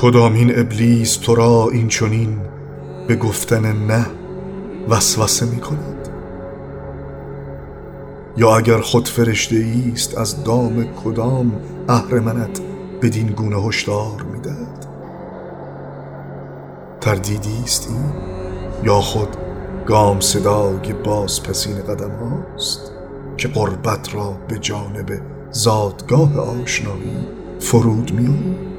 کدامین ابلیس تو را این چنین به گفتن نه وسوسه می کند؟ یا اگر خود فرشته ایست از دام کدام اهرمنت بدین گونه هشدار می دهد؟ تردیدیست این یا خود گام صدای بازپسین قدم هاست که غربت را به جانب زادگاه آشنایی فرود می آید؟